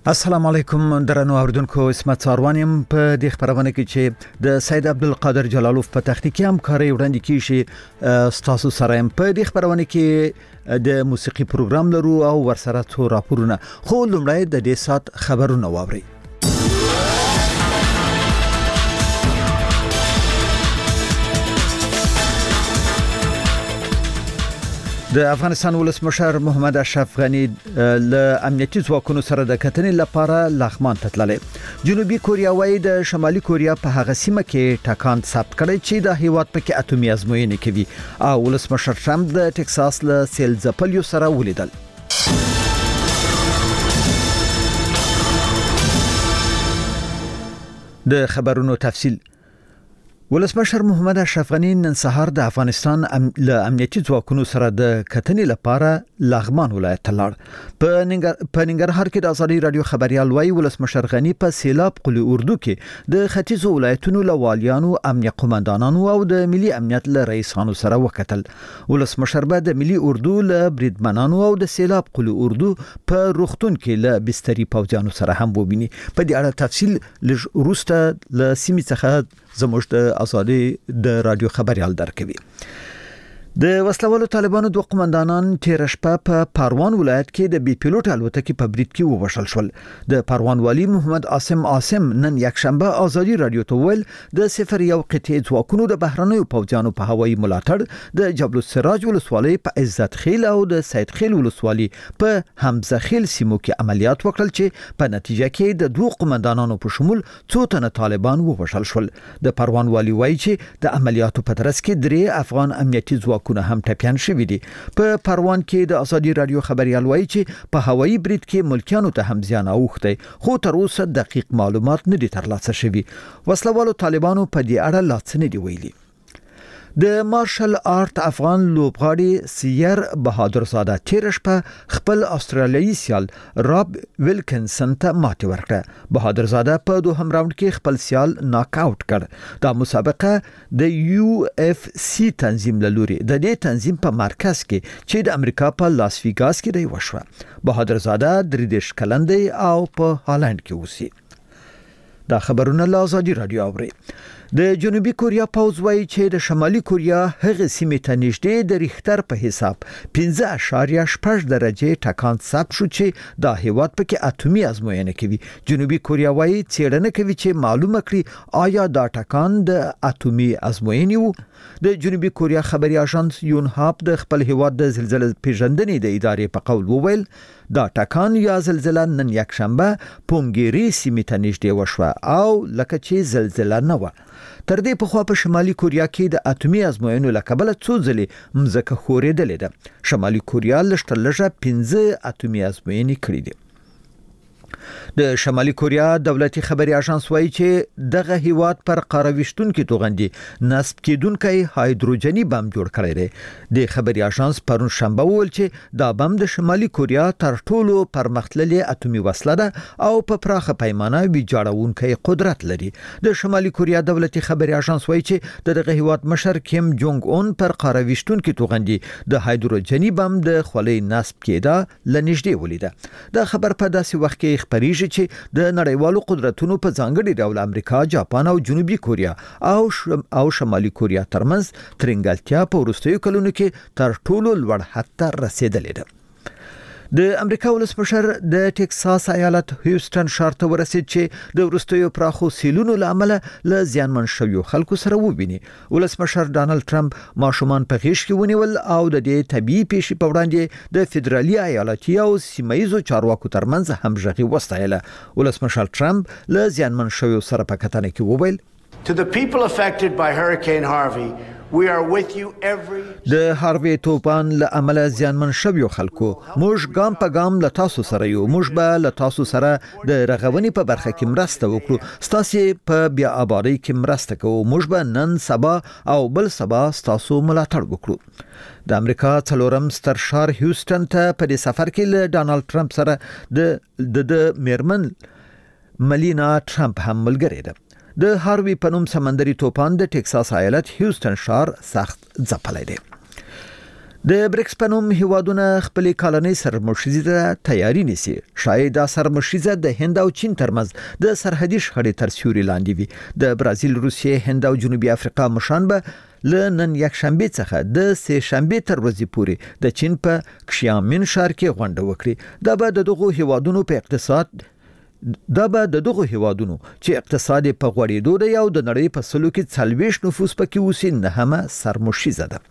السلام علیکم درنو اوریدونکو، اسمت ساروانیم په دې خبرونه کې چې د سید عبدالقادر جلالوف په تخنیکی همکاري وړاندې کیږي. ستاسو سره په دې خبرونه کې د موسیقي پروګرام لرو او ورسره څو راپورونه، خو لومړی د دې سات خبرونه واوري. د افغانستان ولسمشر محمد اشرف غنی له امنیتي ځواکونو سره د کتنې لپاره لغمان ته تللی. جنوبي کوریا وايي د شمالي کوریا په هغه سیمه کې ټکان ثبت کړی چې د هیواد پکې اټومي ازموینې کوي، او ولسمشر ټرمپ د ټکساس له سیل ځپلیو سره ولیدل. د خبرونو تفصیل. ولسمشر محمد اشرف غنی نن سهار د افغانستان له امنیتي ځواکونو سره د کتنې لپاره لغمان ولایت ته لاړ. په ننګرهار کې د ازادي رادیو خبريال وايي ولسمشر غنی په سیلاب قلی اردو کې د ختیځو ولایتونو له والیانو، امنیه قومندانانو او د ملي امنیت له رئیسانو سره وکتل. ولسمشر به د ملي اردو له بریدمنانو او د سیلاب قلی اردو په روغتون کې له بستري پوځیانو سره هم وبیني. په دې اړه تفصیل لږ وروسته له سیمې څخه زموږ د ازادي د رادیو خبريال درکوي. د وسلوالو طالبانو دوه قومندانان تیر شپه په پروان ولایت کې د بي پيلوټ الوتکې په برید کې ووژل شول. د پروان والی محمد عاصم نن یک شنبه ازادي رادیو ته ویل د 01 قطعي ځواکونو د بهرنیو پوځیانو په هوایي ملاتړ د جبل السراج ولسوالۍ په عزت خیل او د سید خیل ولسوالۍ په حمزه خیل سیمو کې عملیات وکړل چې په نتیجه کې د دوه قومندانانو په شمول څو تنه طالبان ووژل شول. د پروان والی وایي چې د عملیاتو په ترڅ کې 3 افغان امنیتي ځواکونه هم ټپيان شوي دي. په پروان کې د ازادي رادیو خبريال وایي چې په هوایي برید کې ملکیانو ته هم زیان اوښتی، خو تر اوسه دقیق معلومات نه دي ترلاسه شوي. وسلوالو طالبانو په دې اړه لا څه نه دي ویلي. د مارشل آرت افغان لوبغاړي سیر بهادر زاده تیر شپه خپل استرالیایي سیال راب ویلکنسن ته ماتې ورکړه. بهادر زاده په دوهم راوند کې خپل سیال ناک آوټ کړ. دا مسابقه د UFC تنظیم له لوري د دې تنظیم په مرکز کې چې د امریکا په لاس ویګاس کې دی وشوه. بهادر زاده 33 کلن دی او په هالند کې اوسي. دا خبرونه له ازادي رادیو اوري. د جنوبي کوریا پوځ وایي چې د شمالي کوریا هغه سیمې ته نږدې د ریختر په حساب 5.6 درجه ټکان ثبت شو چې د هیواد پکې اټومي ازموینه کوي. جنوبي کوریا وایي څېړنه کوي چې معلومه کړي آیا دا ټکان د اټومي ازموینې وو. د جنوبي کوریا خبري اژانس یونهاپ د خپل هیواد د زلزلې پیژندنې د ادارې په قول وویل دا ټکان یا زلزلہ نن یک شنبه پونګيري سیمې ته نږدې وشوه او لکه چې زلزلہ نه و. تر دې په خوا په شمالي کوریا کې د اټومي ازموینو لکبل څو ځلې مزکه خورېدلې ده. شمالي کوریا لږه 15 اټومي ازموینې کړې دي. د شمالي کوریا دولتي خبري اژانس وایي چې دغه هیواد پر قارويشتونکو توغندي نصب کېدونکي هایدروجني بم جوړ کړی دی. د خبري اژانس پرون شنبه ویل چې دا بم د شمالي کوریا تر ټولو پرمختللي اټومي وسله ده او په پراخه پیمانه ویجاړونکي قدرت لري. د شمالي کوریا دولتي خبري اژانس وایي چې دغه هیواد مشر کیم جونګ اون پر قارويشتونکو توغندي د هایدروجني بم د خولې نصب کېده لنږدې ولیده. دا خبر په داسې وخت کې خبريږي چې د نړیوالو قدرتونو په ځانګړي ډول امریکا، جاپان او جنوبي کوریا او شمالي کوریا ترمنځ ترنګلتیا په وروستیو کلونو کې تر ټولو لوړ حد ته رسیدلې ده. د امریکا ولسمشر د ټکساس ایالت هیوستن ښار ته ورسید چې د وروستیو پراخو سیلونو لامل له زیانمن شویو خلکو سره وبیني. ولسمشر ډانلډ ټرمپ ماشومان په غیږ کې ونیول او د دې طبيعي پیښې په وړاندې د فدرالي ایالتي او سیمایي چارواکو ترمنځ همغږي وستایله. ولسمشر ټرمپ له زیانمن شویو سره په کتنه کې وویل To the people affected by Hurricane Harvey, we are with you every د هاروی طوفان له امله زیانمن شویو خلکو موږ ګام په ګام له تاسو سره یو. موږ به له تاسو سره د رغونې په برخه کې مرسته وکړو. ستاسو په بیا آبادی کې مرسته کوو. موږ به نن سبا او بل سبا ستاسو ملاتړ وکړو. د امریکا څلورم ستر ښار هیوستن ته په دې سفر کې له ډانلډ ټرمپ سره د میرمن ملینا ټرمپ هم ملګری ده. د هاروی په نوم سمندري طوفان د ټکساس ایالت هیوستن ښار سخت ځپلی دی. د بریکس په نوم هیوادونه خپل کالنۍ سرمشيزه ته تیاری نیسي. شاید دا سرمشيزه د هند او چین ترمنځ د سرحدي شخړې تر سیوري لاندې وي. د برازیل، روسیې، هند او جنوبي افریقا مشان به له نن یک شنبه څخه د سه شنبه تر ورځې پورې د چین په کشیامین ښار کې غونډه وکړي. دا به د دغو هیوادونو چې اقتصاد په غوړېدو دی او د نړۍ په سلو کې 40 نفوس پکې اوسي نه هم سرمشيزه ده.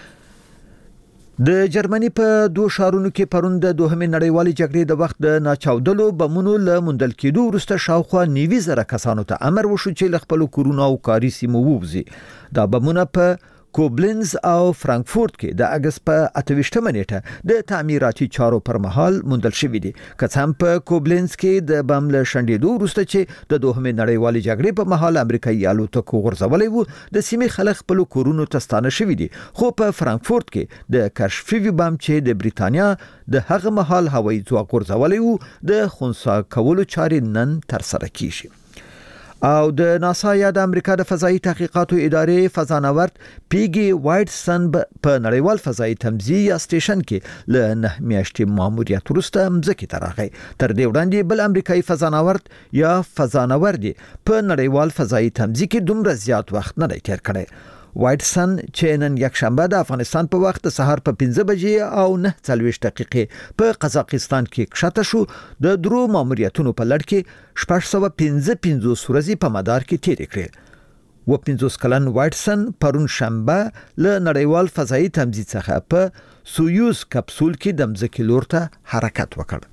د جرمني په 2 ښارونو کې پرون د دوهمې نړیوالې جګړې د وخت د ناچاودلو بمونو له موندل کېدو وروسته شاوخوا 90,000 کسانو ته امر وشو چې له خپل کورونو او کاري سیمو ووځي. دا بمونه په کوبلنز او فرانکفورت کې د اگست په 28مه نیټه د تعمیراتي چارو پر مهال موندل شوې دي. کڅم په کوبلنز کې د بم له شنډېدو وروسته چې د دوهمې نړیوالې جګړې په مهال امریکایي الوتکو غورځولې وو، د سیمې خلک خپل کورونو ته ستانه شوي دي. خو په فرانکفورت کې د کشفي بم چې د بریتانیا د هغه مهال هوایي ځواک غورځولې وو د خنثی کولو چارې نن تر سره کیږي. او د ناسا یا د امریکا د فضایي تحقیقاتو ادارې فضانورد پیګي وایټسن په نړیوال فضایي تمځي یا سټیشن کې له 9 میاشتې ماموریت وروسته مځکې ته راغی. تر دې وړاندې بل امریکایي فضانورد یا فضانورد په نړیوال فضایي تمځي کې دومره زیات وخت نه دی تیر کړی. وایټسن چې نن یک شنبه د افغانستان په وخت سهار په 5 بجې او 49 دقیقې په قزاقستان کې کښته شو، د درو ماموریتونو په لړ کې 655 ورځې په مدار کې تیر کړې. 50 کلن وایټسن پرون شنبه له نړیوال فضایي تمځي څخه په سویوز کپسول کې د مځکې لور ته حرکت وکړ.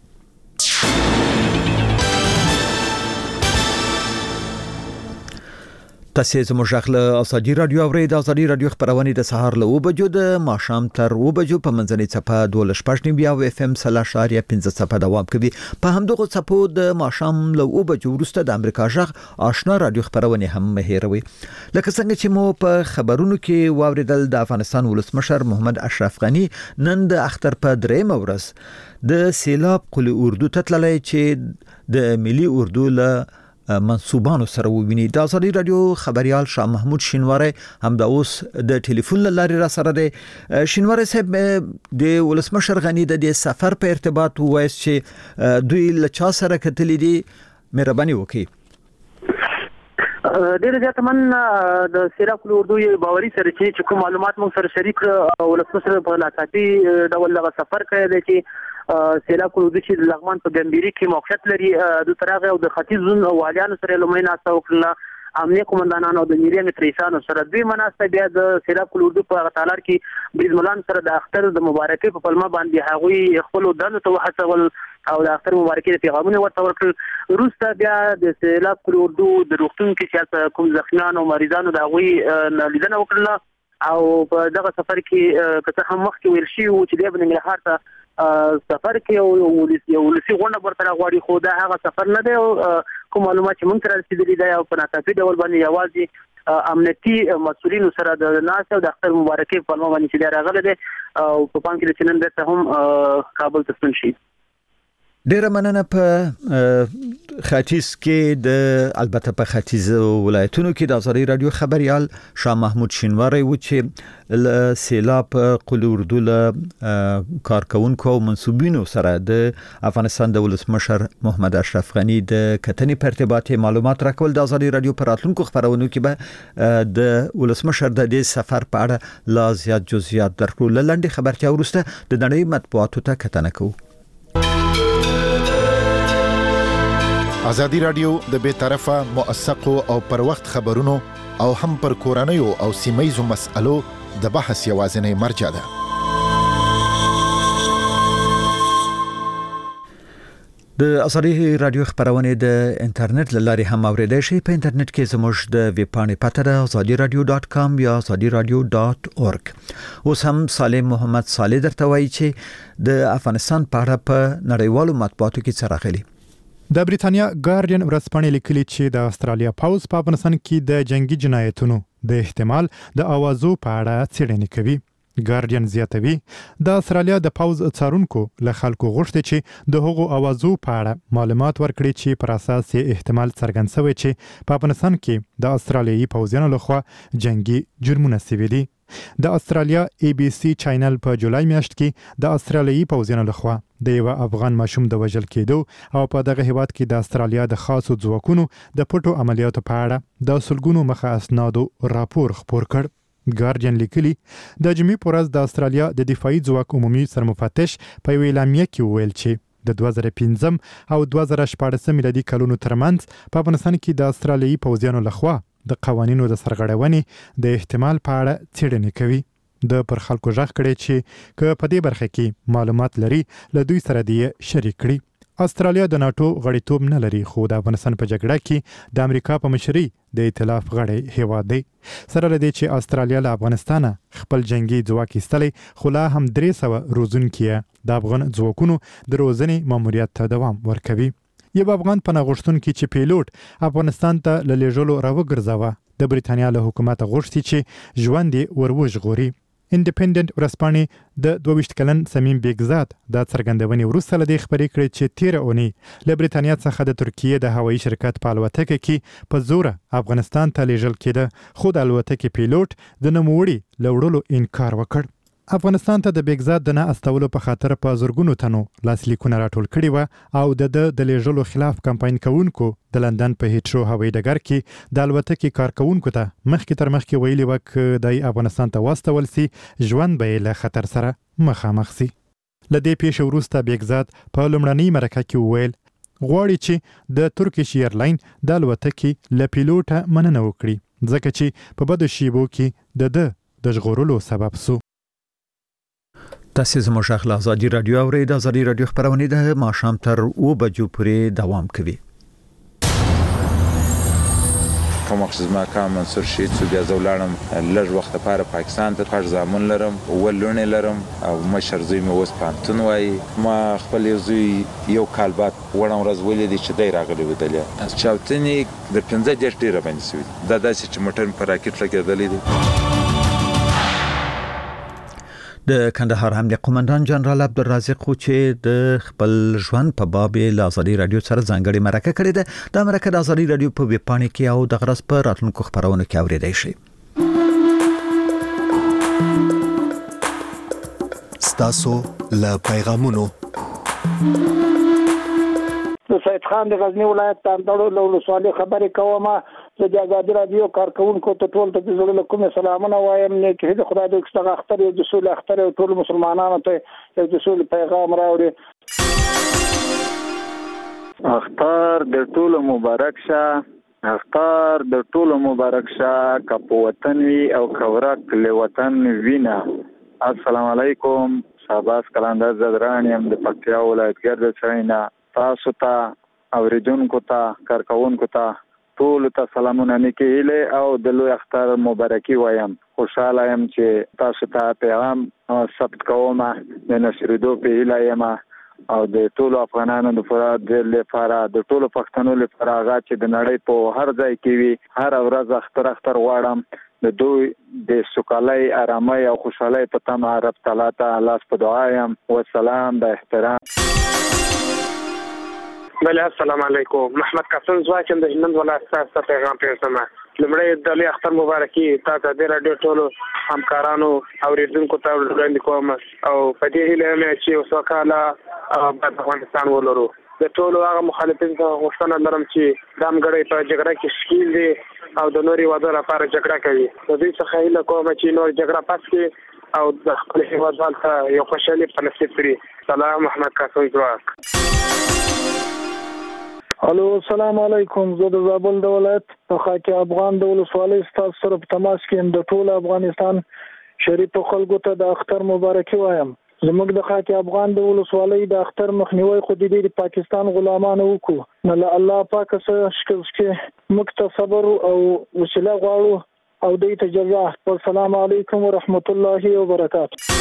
تاسو زموږ غږ ازادي رادیو اورئ. د ازادي رادیو خبرونه د سهار له 9 بجو د ماښام تر 9 بجو په منځنۍ چپه 12.5 او اف ام 3.15 چپه دوام کوي. په همدغه چپو د ماښام له 9 بجو وروسته د امریکا غږ آشنا رادیو خبرونه هم مهیروي. لکه څنګه چې مو په خبرونو کې واوریدل، د افغانستان ولسمشر محمد اشرف غنی نن د اختر په 3 ورځ د سیلاب قل اردو ته تللی چې د ملي اردو له منصوبانو سره وویني. د ازادي رادیو خبريال شاه محمود شینواری هم د اوس د ټلیفون لارې را سره دی. شینواری صاحب، د ولسمشر غنی د سفر په ارتباط وایي چې دوی له چا سره کتلی دي، مهرباني وکړئ. ډېر زیات من د سیلاب اردو یو باوري سره چې کوم معلومات مو سره شریک ولسمشر په لاساتي ډول لغه سفر کړی دی چې سیلاب اردو چې د لغمان په ګمبيري کې موقعیت لري. د ترغه او د ختیځ زون والیانو سره لومړی ناسته وکړه، امنیه قومندانانو او د میریان تریسانو سره دوی مناسبه بیا د سیلاب اردو په تالار کې بریزملان سره د اختر د مبارکي په پلمه باندې هغوی خپل دنو ته وحصول او د اختر مبارکي د پیغامونه ورته ورکړل. روسته بیا د سیلاب اردو د روغتون کې چې کوم زخمیان او مریضانو د هغوی لیدنه وکړه او په دغه سفر کې کته هم مخکې ویل شي چې د بنګلهار ته سفر کې یو لسی غونډه ورته غواړي، خو دا هغه سفر نه دی. کوم معلومات چې مونږ تر رسیدلي دی او په ناڅاپي ډول باندې یوازې امنیتي مسؤلینو سره د ناس او د اختر مبارکي په پلمه باندې چې راغله دي او په پام کې چې نن بیرته هم کابل ته ستون شي. ډیره مننه. په ختیځ کې د البته په ختیځ ولایتونو کې د ازادي رادیو خبريال شاه محمود شینواری و چې سیلاب قل اردو له کارکونکو او منسوبینو سره د افغانستان د ولسمشر محمد اشرف غنی د کتنې په ارتباط معلومات راکول. د ازادي رادیو پر راتلونکو خبرونو کې به د ولسمشر د دې سفر په اړه لا زیات جزئیات درکړو. لنډه خبرتیا وروسته د نړۍ مطبوعاتو ته کتنه کوو. ازادي رادیو د بیطرفه، موثقو او پر وخت خبرونو او هم پر کورنیو او سیمایزو مسألو د بحث یوازینی مرجع ده. د ازادي رادیو خبرونه د انټرنیټ لارې هم اوریدای شئ. په انټرنیټ کې زموږ د ویب پاڼې پته ده azadiradio.com یا azadiradio.org. اوس هم سالم محمد صالح درته وایي چې د افغانستان په اړه په نړیوالو مطبوعاتو کې څه راغلي. د بریتانیا ګارډین ورځپاڼې لیکلي چې د استرالیا پوز په افغانستان کې د جنگي جنایتونو د احتمال د اوازو په اړه څېړنې کوي. ګارډین زیاتوي د استرالیا د پوز څارونکو له خلکو غوښتي چې د هغو اوازو په اړه معلومات ورکړي چې پر اساس یې احتمال څرګند شوی چې په افغانستان کې د استرالیایي پوځیانو لخوا جنگي جرمونه شوي دي. د استرالیا ABC چینل په جولای میاشت کې د استرالیایي پوځیانو لخوا د یو افغان ماشوم د وژل کېدو او په دغه هیواد کې د استرالیا د خاصو ځواکونو د پټو عملیاتو په اړه د سلګونو مخه اسنادو راپور خپور کړ. ګارډین لیکلي د جمعې په ورځ د استرالیا د دفاعي ځواک عمومي سرمفتش په یوه اعلامیه کې وویل چې د 2015 او 2014 میلادي کلونو ترمنځ په افغانستان کې د استرالیایي پوځیانو لخوا د قوانینو د سرغړونې د احتمال په اړه څېړنې کوي. د پر خلکو ژغ کړي چې که په دې برخه کې معلومات لري له دوی سره دې شریک کړي. استرالیا د ناتو غړیتوب نه لري خو د افغانستان په جګړه کې د امریکا په مشرۍ د ائتلاف غړی هیواد دی. سره له دې چې استرالیا له افغانستانه خپل جنگي ځواک ایستلی خو لا هم 300 روزونکي د افغان ځواکونو د روزنې ماموریت ته دوام ورکوي. یو افغان پناه غوښتونکی چې پیلوټ افغانستان ته له لېږلو راوګرځاوه د بریتانیا له حکومت غوښتي چې ژوند یې وروژغوري. انډیپندنت ورځپاڼې د 22 کلن سمیم بیگزاد د څرګندونې وروسته له دې خبرې کړې چې 13 اونۍ له بریتانیا څخه د ترکیې د هوایي شرکت په الوتکه کې په زوره افغانستان ته لیږل کېده خو د الوتکې پیلوټ د نوموړي له وړلو انکار وکړ. افغانستان ته د بیگزاد د نه استولو په خاطر په زرګونو تنو لاسلیکونه راټول کړي و او د لیږلو خلاف کمپاین کوونکو د لندن په هیټرو هوایي ډګر کې د الوتکې کارکوونکو ته مخکې تر مخکې ویلي و چې د افغانستان ته واستول سي ژوند به له خطر سره مخامخ سي. له دې پیښې وروسته بیگزاد په لومړنۍ مرکه کې وویل غواړي چې د ترکیش ایرلاین د الوتکې له پیلوټه مننه وکړي ځکه چې په بدو شیبو کې د ژغورلو سبب سو. تاسو زموږ غږ له ازادي رادیو او د ازادي رادیو خبرونه د ماښام تر 2 بجو پورې دوام کوي. کوم وخت زما کار منصور شي چې بیا زولانم لږ وخت لپاره پاکستان ته خرج زامن لرم ولونه لرم او مشر زوی مې اوس پانتون وای ما خپل زوی یو کال بعد ورن ورځ ولې دي چې دای راغلی ودلې چاوتنی د 15 ډیره باندې سوي دا داسې چې موټر پر راکټ لګیدلې دي. د کندهار حمله قومندان جنرال عبدالرازق خو چې د خپل ژوند په باب له ازادي رادیو سره ځانګړي مرکه کړې ده د مرکه د ازادي رادیو په ویبپاڼه کې او د غرض په راتلونکو خبرونو کې اوریدای شي. ستاسو له پیغامونو د سید خان د غزنی ولایت تاندړو له ولسوالۍ خبرې کوم. د ازادي رادیو کارکونکو ته ټول ته زړه له کومه سلامونه وایم چې د خدای د اکستغ اختر او د رسول اختر او ټول مسلمانانو ته د رسول پیغام راوړي. اختر د ټول مبارک شه اختر د ټول مبارک شه کپ وطن وی او کورک له وطن وینا. السلام علیکم شاباس کلاندر زدران يم د پکتیا ولایت ګرد چاینا تاسو ته اوریدونکو ته کارکونکو ته ټول ته سلامونه نکېله او د لوی اختر مبارکي وایم. خوشاله یم چې تاسو ته پیغام ثبت کوم د نشریدو په هیله یم او د ټول افغانانو لپاره د ټول پښتنو لپاره هغه چې د نړۍ په هر ځای کې وي هر ورځ اختر غواړم د دوی د سوکالۍ آرامۍ او خوشحالۍ په تمه رب تعالی ته لاس په دعا یم. والسلام د احترام. بله السلام علیکم محمد قاسم زواکم د هلمند ولایت څخه پیغام پیغام لمړی د لوی اختر مبارکي تاسو د رادیو ټولو همکارانو اوریدونکو ته وړاندې کوم او په دې هیله مې چې وسوکاله د افغانستان ولرو. د ټولو هغه مخالفین ته غوښتنه لرم چې د امګړې په جګړه کې شکیل دي او د نوري وادو لپاره جګړه کوي. د دې څخه هیله کوم چې نور جګړه پس کې او د خپل هیواد ته یو خوشالي په نصیب کړي. سلام محمد قاسم زواک. الو السلام علیکم. زه د زابل د ولایت په خاک افغان د ولسوالۍ ستاسو سره په تماس کې یم. د ټول افغانستان شریف خلکو ته د اختر مبارکي وایم. زموږ د خاک افغان د ولسوالۍ د اختر مخنیوي خو د پاکستان غلامانو وکړو نو الله پاک سره شکل کې موږ ته صبر او وسیله غواړو او دې ته جزا. والسلام علیکم ورحمت الله وبرکاته.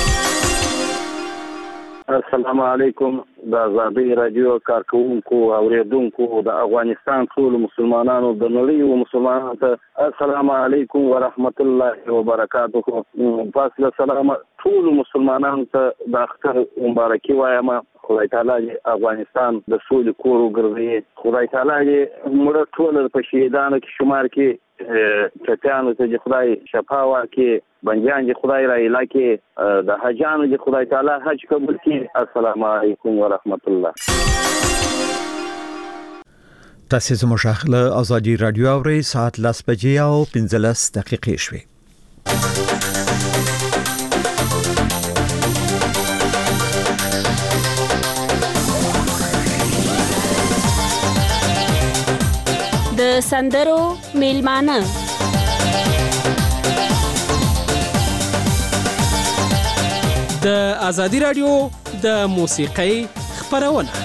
السلام علیکم د ازادي رادیو کارکونکو اوریدونکو د افغانستان ټول مسلمانانو د نړۍ او مسلمانانو ته السلام علیکم ورحمت الله وبرکاته. پس له سلام ټول مسلمانانو ته د اختر مبارکي وایم. خدای تعالی افغانستان د سولې کور وګرځي. خدای تعالی موږ ټول په شهیدانو کې شمار کې ټپیانو ته خدای شفا ورکړي، بندیان چې خدای را علاقې، د حجانو چې خدای تعالی حج قبول کړي. السلام علیکم ورحمت الله. تاسو زموږ له ازادي رادیو اوري ساعت 10:15 شوي. د سندرو میلمانه د ازادي رادیو د موسیقۍ خبرونه.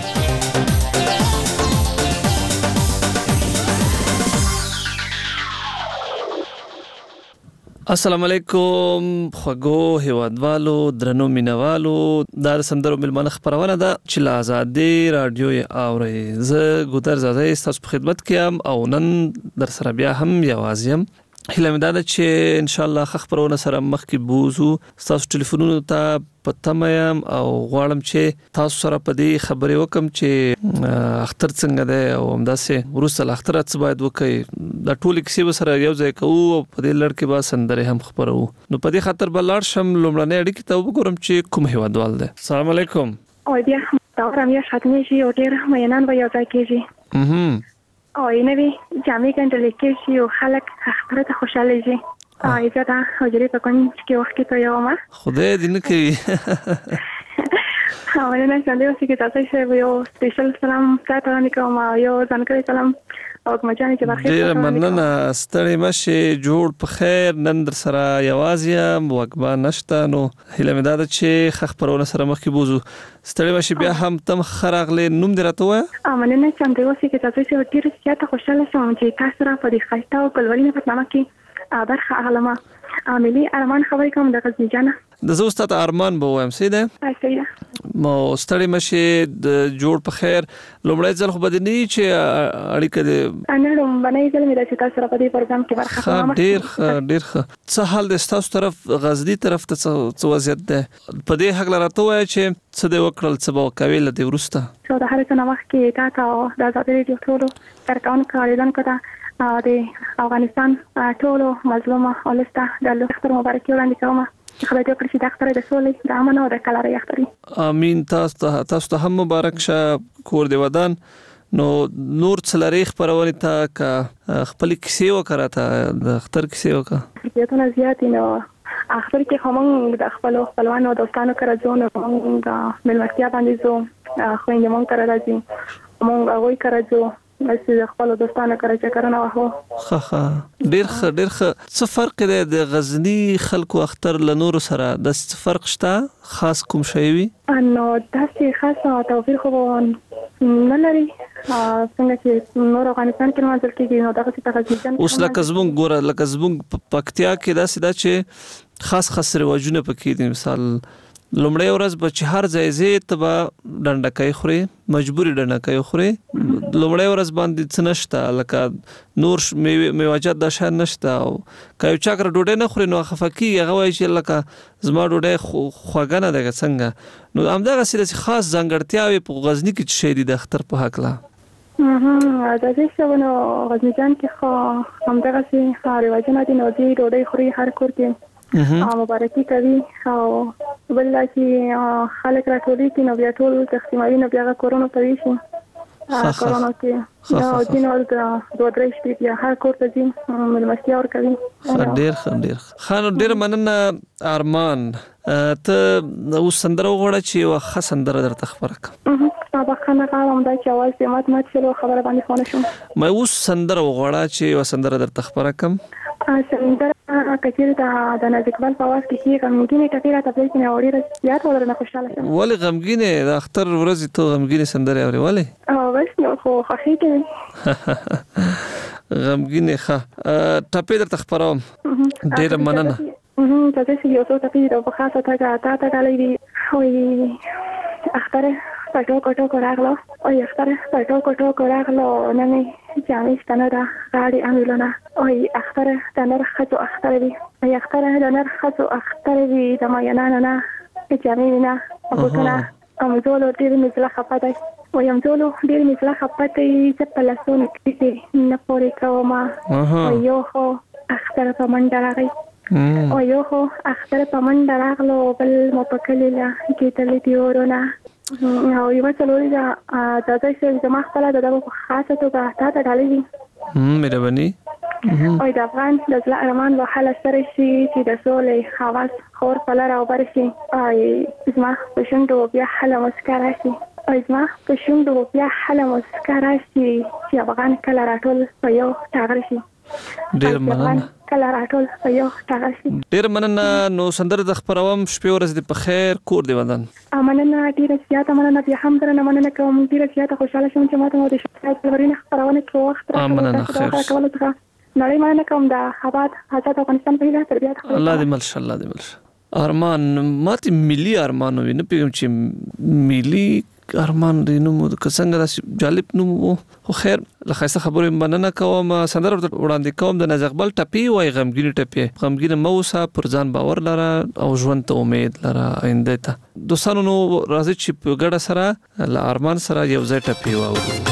السلام علیکم خوږو هیوادوالو، درنو مینوالو، دا سندرو میلمانه خبرونه ده چې له ازادي رادیو اوري. زه ګودر زاده ستاسو په خدمت کې ام او نن در سره بیا هم یوازې یم. هیله مې ده چې ان شاء الله خبرونه سره مخکې بوزو. ستاسو ټلیفونونو ته پته یم او غواړم چې تاسو سره په دې خبرې وکم چې اختر څنګه ده او همداسې وروسته له اختره څه باید وکړي. دا ټولې کیسې سره یو ځای کوو او په دې لړ کې به سندرې هم خبرو. نو په دې خاطر به لاړ شم لومړنۍ اړیکې ته وګورم چې کوم هیوادوال دی. السلام علیکم. او بیا دا هم یو ختمېږي او ډېر مینان به یو ځای کېږي. او نوی جامعه ګڼل کېږي او خلک خبره ته خوشاله شي. ایزه دا حجرې په کوم کې وخت کې ته یو ما خدای دې نه کوي. او نن څنګه اوسې کې تاسو شه یو سپیشل سلام تاسو نه کوم یو ځانګړی سلام او کومجانې چې بخیر. ډېر مننه، ستړي مشه، جوړ په خیر. نن در سره یوازې وګبا نشته، نو هیله مې ده چې خبرونه سره مخکې بوزو. ستړي مشه، بیا هم تم خراغله نوم درته وای. مننه څنګه اوسې کې تاسو شه ډېر زیاته خوشاله شوم چې تاسو را په دې خاصه او کلوري په نامه کې برخه اغلمه. عاملی ارمان خبرې کوم د غزنی جانه. د زه استاد ارمان به وایم سیده. سیده. مو ستړي مشه، د جوړ په خیر. لومړی ځل خو بدني چې اړیکه دې انا لومړی ځل مې د تاسو سره په دې پروګرام کې برخه اخلم. ډیر څه حال د تاسو طرف غزنی طرف ته څه وضعیت ده؟ په دې حق لراته وای چې څه د وکړل څه به کوي لدی ورسته. شو د هر څه وخت کې تاسو د ازادي رادیو ټولو ترکان کاریدان کړه د افغانستان ټولو مظلومه ولسته د اختر مبارکي وړاندې کوم. خدای دې وکړي چې د اختر د سولې د امن او د کلاري اختري. امين. تاسو ته هم مبارک شه، کور دی ودان. نو نور څلری خبرونه ته ک خپل کیسې وکړه، ته د اختر کیسې وکړه. کیسه زیات نه اختر کې هم د خپلوانو دوستانو سره ځو، نو د ملمستیا باندې ځو، خويندې مونږ سره راځي، مونږ هغه سره ځو، چې خپل دوستانو سره چکرونه وهو. ډېر څه فرق دی د غزنی خلکو اختر له نور سره؟ د څه فرق شته خاص کوم شی وي؟ نو داسې خاص توفیر خو نه لري څنګه چې نور افغانستان کې منځل کېږي. نو دغه څه تغذیه اوس لکه زموږ پکتیا کې داسې ده چې خاص رواجونه پکې دي. مثال لومړی ورځ به چې هر ځای زه ته به ډنډکای خوري، مجبوري ډنډکای خوري. لومړی ورځ باندې څه نشته، لکه نور میوجات د شان نشته. او که یو چا کر ډوډۍ نه خوري نو خفقي هغه وایي چې لکه زما ډوډۍ خوږه نه ده څنګه. نو همدغه سره خاص ځانګړتیاوي په غزنی کې شې دي د اختر په حق لا. د دې شونو غزنی جان کې خو همدغه سي رواجونه دي. نو دې ډوډۍ خوري هر کور کې مبارکي کوي او بل چې خلک راټولي کې نو بیا ټول تختیماري نو بیا کورونا کوي شي. کورونا کې دا جنول د دوه درې شپې بیا هر کور ته ځي ملمستیا ور کوي. ډېر مننه ارمان. ته اوس سندره وغواړه چې یو سندره درته خبره کړم. بخښنه غواړم دا چې اواز دې مات شلو خبره باندې فون شوم. مې اوس سندره وغواړه چې یو سندره درته خبره کړم. سندره کچېره د نازکبل په واس کې غمګینه ټکیره ته چې نه وړي زیات ولرنه خوشاله شم. ولې غمګینه د اختر ورځ ته غمګینه سندره اوري ولې؟ بس نو خو خوشي کوي. غمګینه ټپې درته خبروم. ډېر مننه. تاسو یو څه ټپې د خاصه تا غالي دي. وي اختر پټو راغلو او اختر پټو راغلو نن جامې ستنه دا غاړي املونه او اختر د نر خطو اختر وی اختر د نر خطو اختر وی د ما نه جامې نه او کنه کوم زول ډیر مثله خپه ده ویم ټول ډېر مثله خپته چې په لاسونو کې نه پورې کوم یو خو اختر په منډه راغی او یو خو اختر په منډه راغلو بل مو په کلی لا کې تلې دی ورونه او یو څلوري دا چې زما خپل د خاصه توګه تا ته ډالې مهرباني او د افغان د ځل ارمان له حل سره شي چې د سولې خواص خور فلر او برشي او زما په شوندو بیا حل مسکرا شي او زما په شوندو بیا حل مسکرا شي چې افغان کله راټول په یو ټاغر شي ډیر مننه کله راټول په یو ټاغر شي ډیر مننه نو سندره د خبروم شپې ورځ د په خیر کور دی ودان مننه ډیر زیاته مننه بیا هم درنه مننه کوم ډیر زیاته خوشاله شوم چې ماته د شپې ورینه خبرونه کې وخت مننه خیر نړۍ مننه کوم د آباد آزاد افغانستان په هیله تربیت الله دې ملشه الله دې ملشه ارمان ماته ملي ارمان ویني پیغام چې ملي ارمان دې نو څنګه د جالب نو خو خیر لخصه خبرې مننه کوم سندره وړاندې کوم د نزغبل ټپی وای غمګینی ټپی غمګینه موسه پر ځان باور لره او ژوند ته امید لره آینده ته دوستانو نو راځي چې په ګډه سره ل ارمان سره یو ځای ټپی واو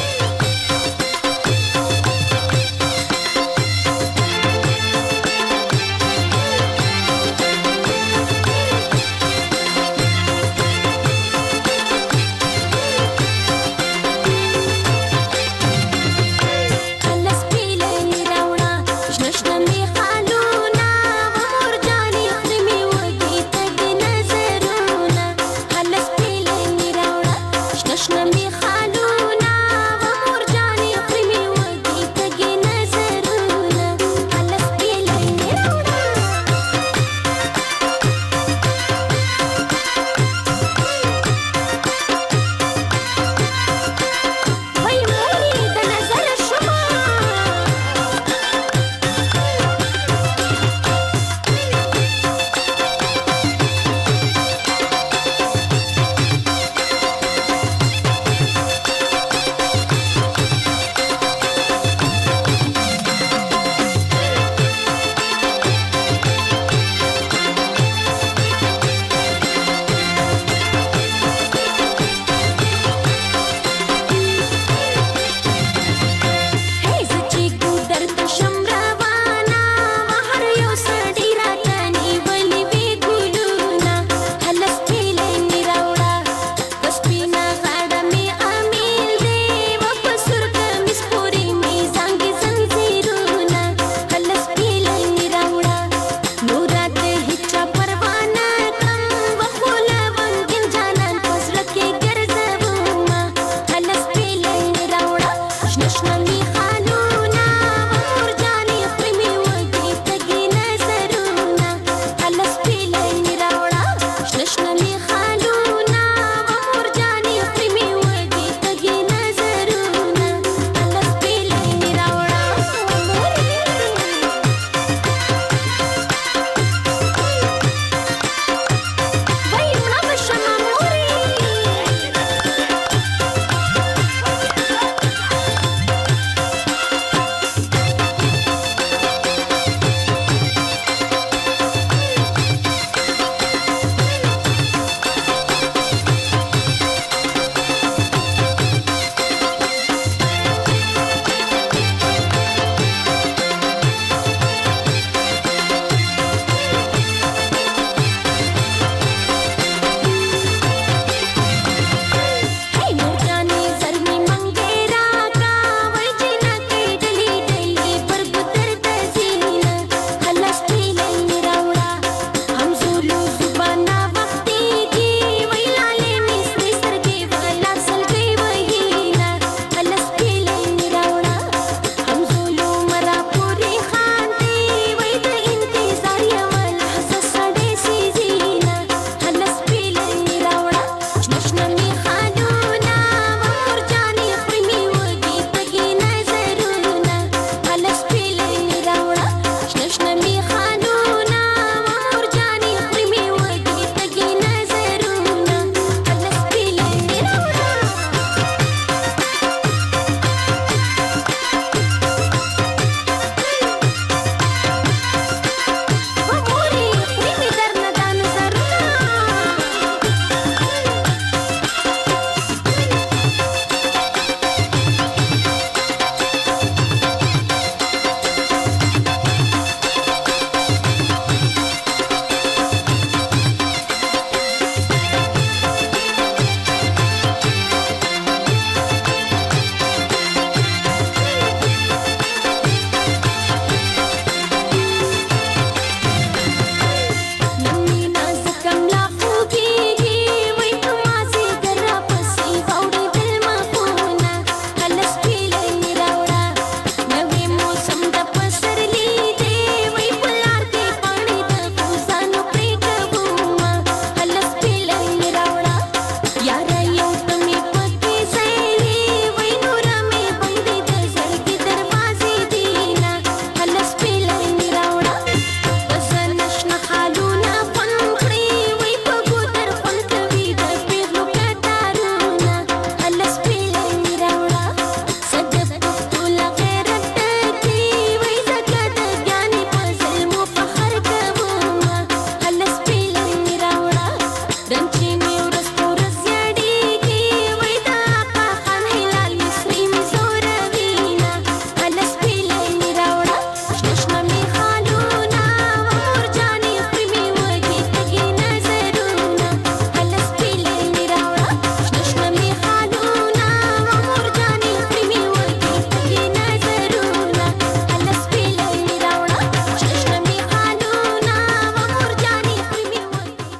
نشنمی خالونا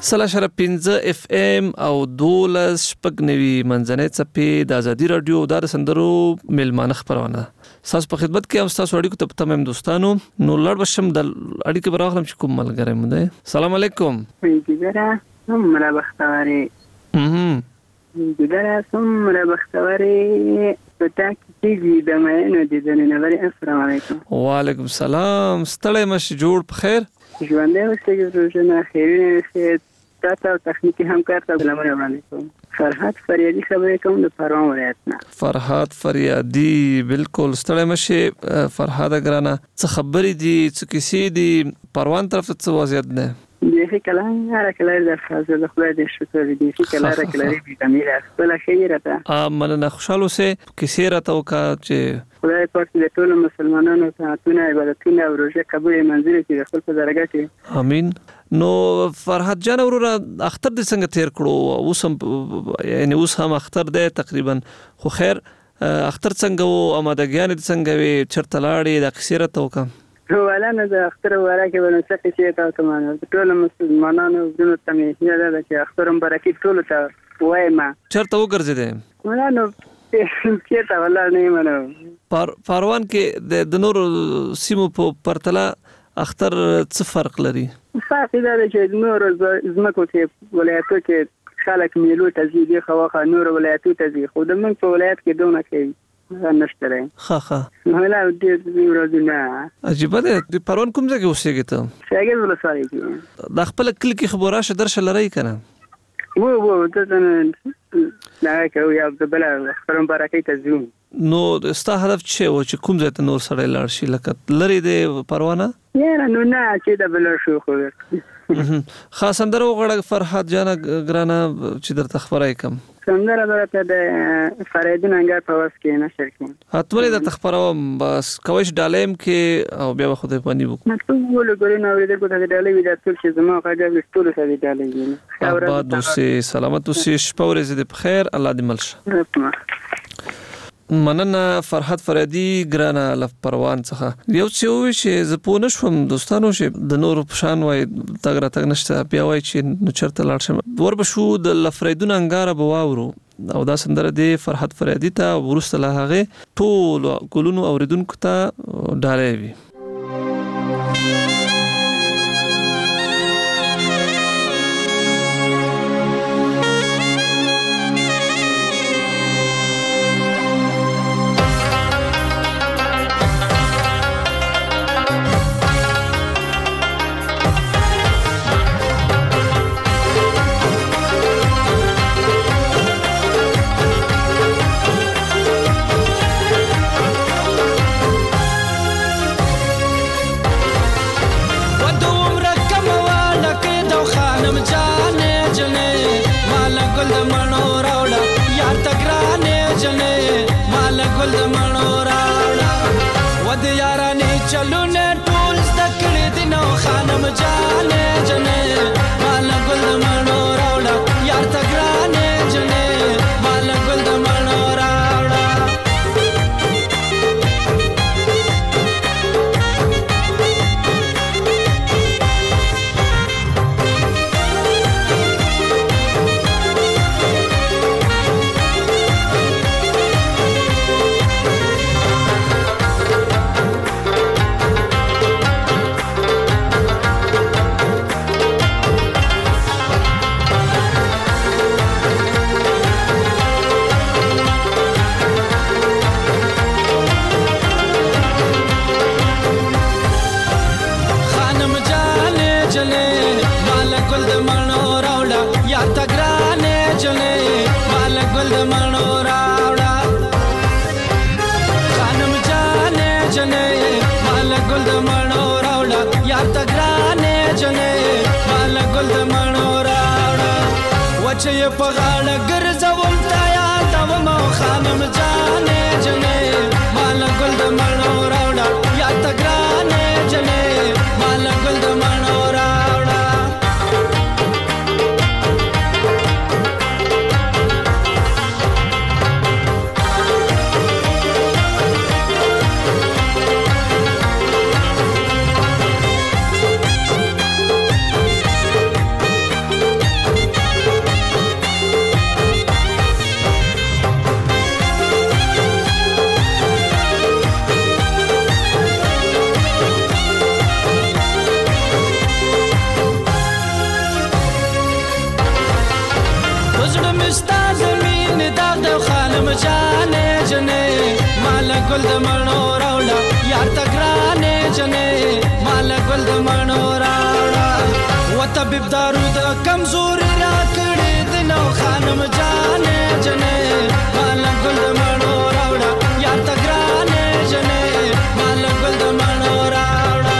100.5 اف ام او 12 شپږنوي منځنۍ څپې د ازادي رادیو د سندرو میلمانه خبرونه تاسو په خدمت کې هم تاسو اړیکو ته تمام دوستانو نو لړ بشم د اړیکې براغلم چې کوم ملګری مو دی. السلام علیکم. ګره سمره بختواري ګره سمره بختواري پتا کیږي د مینو د جننوري. السلام علیکم. وعلیکم السلام. ستړی مش جوړ په خیر ژوندې اوسې روزنه خیرونه تاسو تخنیکی همکار ته سلام علیکم. فرحات فریادی خبرې کوم د پروان ولایت نه. فرحات فریادی بالکل ستړی مشه فرحات ګرانه څه خبرې دي څه کیسې دي پروان طرف ته وضعیت نه دې کله هر کله د فاصله خدای دې شکر دې کله کله دې کمیره خپل خیره ته مننه خوشاله سه کیسې راته وکا چې خدای پاک دې ټول مسلمانانو ته اتونه عبادتونه او روزه قبول منزل کړي خپل په درجه امين. نو فرحات جان وروره اختر دې څنګه تیر کړو اوس هم اختر دی تقریبا خو خیر اختر څنګه او امادګیان دې څنګه وي چرته لاړې د کیسې راته وکا ولا نه د اختر ورکه ونه څه چې تاسو کومه ټول مسلمانانو ورونو ته مې یاد ده چې اختر مبارکي ټول ته وایم چرته وګرځیدې ولا نو چیرته ولا نه منو پروان کې د نور سیمو په پرتله اختر څه فرق لري؟ فرق دا دی چې نور زمکو کې ولایتو کې خلک میلو ته ځي خو نور ولایتو ته ځي خو د موږ په ولایت کې دونه کوي نشته. خا ولا دې ورځونه عجیب ده. د پروان کوم ځای کې اوسېږي ته؟ څنګه ولسوالۍ کې د خپل کلی کې خبره شه درشه لري کنه وو ته نه کوي یا د بل خبرم برکې ته زوم. نو ستا هدف څه و چې کوم ځای ته نور سره لاړ شي لکه لري د پروانه نه نو نه چې د بل شو خو خاص اندر وغړ فرحات جان ګرانه چې درته خبرای کوم سندره درته د فریدون انګار په واس کې نشر کوم اتولې د تخبروم بس کوښ ډالم کې او بیا خو دې پانی وکړه نو ټول ولګورې نو ورته کوته ډالې وی د ټول چې زما کاږه ټول سره ډالې آباد اوسې سلامت اوسې شپه ورځ دې بخیر الله دې ملشه. مننه فرحات فریدی ګرانه لف پروان څخه یو څه وی چې ز پونه شوم دوستانو چې د نور پشان وای تګ را تګ نشته بیا وای چې نو چرته لاړ شم ور بشو د لفریدون انګار بواورو او دا سندره دی فرحات فریدی ته ورسته له هغه ټول ګلونو اوریدونکو ته ډالې وی. چې په غاړه ګرځوم تا یاد و مو خانم جانې جنې مال ګل د مڼو راوړه یا تګرانې جنې مال ګل د مڼو راوړه. ګل د مڼو راوړه یار تګرانې جنې مال ګل د مڼو راوړه و طبيب دارو د کمزوري را کړې د نو خانم جانې جنې مال ګل د مڼو راوړه یار تګرانې جنې مال ګل د مڼو راوړه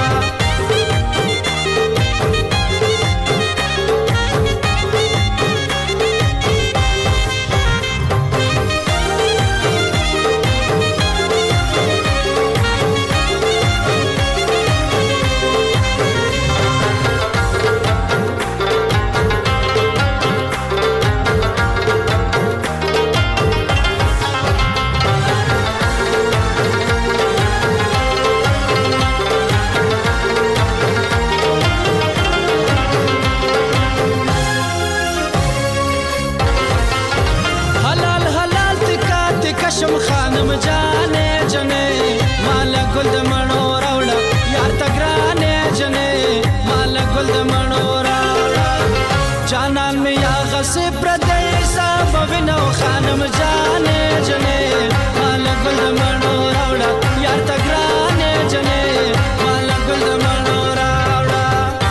شم خانم جانې جنې مال ګل د مڼو راوړه یار تګرانې جنې مال ګل د مڼو راوړه جانان مې یا غسې پردې صاحب وینو خانم جانې جنې مال ګل د مڼو راوړه یار تګرانې جنې مال ګل د مڼو راوړه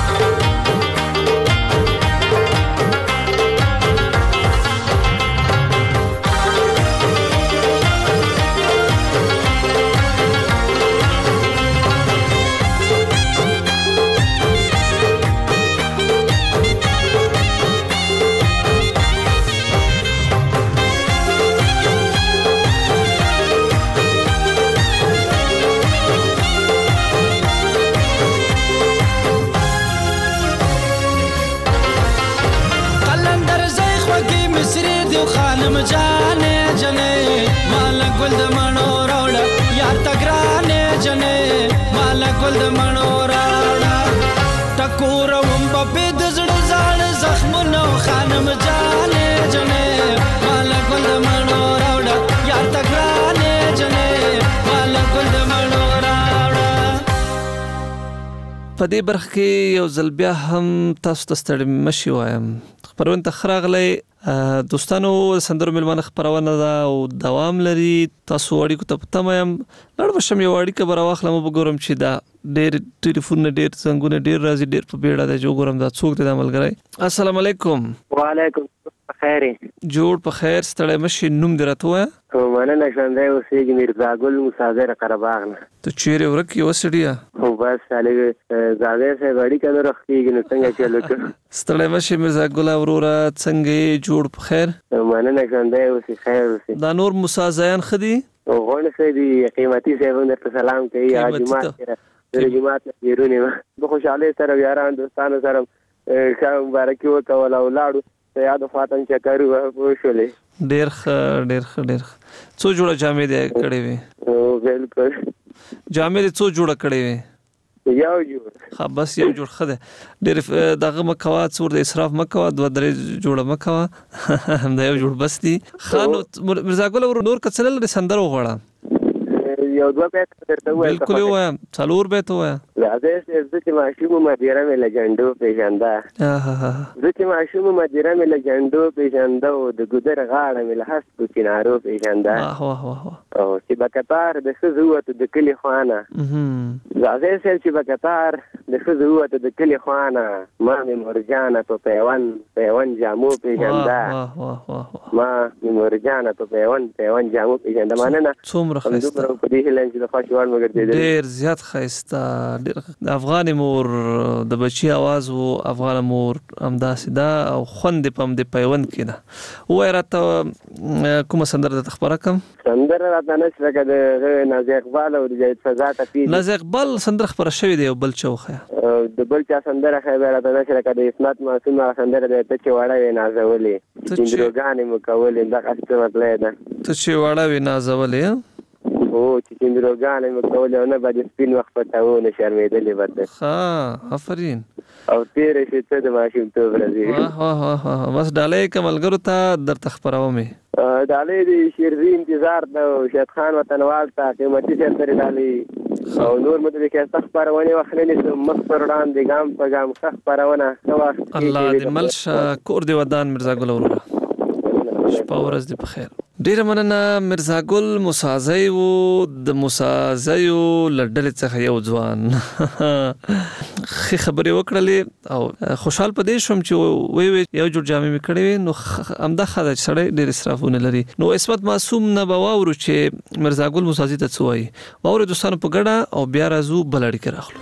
خانم جانې جنې مال ګل د مڼو راوړه یار تګرانې جنې مال ګل د مڼو راوړه ټکور وم په د زړه ځان زخمونو خانم جانې جنې مال ګل د مڼو راوړه یار تګرانې جنې مال ګل د مڼو راوړه په دې برخه کې یو ځل بیا هم تاسو ته ستړي مشي وایم خبرونه تخراغلی دوستانو سندرو ملمانه خبرونه ده او دوام لري تاسو اړیکو ته پته یم لړ وشم یو اړیکه بر واخلم وګورم چې دا ډېر ټلیفون ډېر څنګه ډېر راځي ډېر په بیړه ده جو ګورم دا څوک دی د ملګری السلام علیکم وعلیکم خیر جوړ په خیر ستړی مشي نوم دی راته وایه مننه ژوندی اوسېږي میرزا ګل مسافر قرهباغ نه ته چیرې ورک یې وسړیه خو بس هلې زاګر صاحب اړیکه نه رخېږي نو څنګه چل وکړو ستړی مشي میرزا ګله وروره څنګه یې جوړ په خیر مننه ژوندی اوسې خیر اوسې دا نور مسازیان ښه دي غونډ ښه دي قیمتي صاحب هم درته سلام کوي جماعت نه بیرون یم د خوشحالۍ سره یاران دوستانو سره ښه مبارکي وکول او لاړو یاد فاطم چکر وشولې ډېر ښه څو جوړه جامې دې کړې وې بالکل جامې دې څو جوړه کړې وې یو جوړ ها بس یو جوړ خده ډېر دغه مکوا څور د اسراف مکوا دوه درې جوړه مکوا هم دا یو جوړ بس دي خان مرزا ګل نور کڅلل سندرو غواړه یو دوه بیت درته وایي بالکل وایم څلور بیت وایم راځي چې ماشوم مدیره مې لګندو پیژنده چې ماشوم مدیره مې لګندو پیژنده او د ګودر غاړه مې له هسکو چینارو پیژنده او چې بکتار د ښځو وته د کلي خوانه راځي چې بکتار د ښځو وته د کلي خوانه ما مې مرجانه په پیوند جامو پیژنده ما مې مرجانه په پیوند جامو پیژنده مننه څومره ښایسته ډېر زیات ښایسته د افغان مور د بچي आवाज وو افغان مور همداسې ده او خوند په هم د پیوند کې ده وای راته کومه سندره د خبره کم سندره راته نشته لکه د نازي اقبال او د جاید فضا ته نازي اقبال سندره خبره شوې دی او بل چوخه د بل چا سندره خبره راته نشته لکه د اسمت معصوم سندره د ته چې وړه وې نازولې چندروګانې مو کولې دا څه مطلب ده ته چې وړه وې نازولې او چې چندروګانې مو کولې او نه باندې سپین وخت پټاونه شرمېدلې وته ها آفرین او تیر شي ته د ماشوم ته ورځي واه بس ډالې کملګرو ته درته خبرو مې ډالې دی شیرزي انتظار د شهید خان وطنوال ته قیمتي سره ډالې او نور مده کې استخبارونه وخلني مخ پر وړاندې ګام په ګام خبرونه الله دې ملشه کور دې ودان مرزا ګل وروره شپه ورځ دې په خیر ډیره مننه مرزا ګل مسازی وو د مسازیو لړل څخه یو ځوان خبرې وکړلې او خوشحال پدې شوم چې وی یو جوړ جامې میکړې نو امدا خدای سره ډېر اسرافونه لري نو اسمت معصوم نه باور چې مرزا ګل مسازی ته څوای باور دوستانو په ګډه او بیا راځو بلړی کې راخلو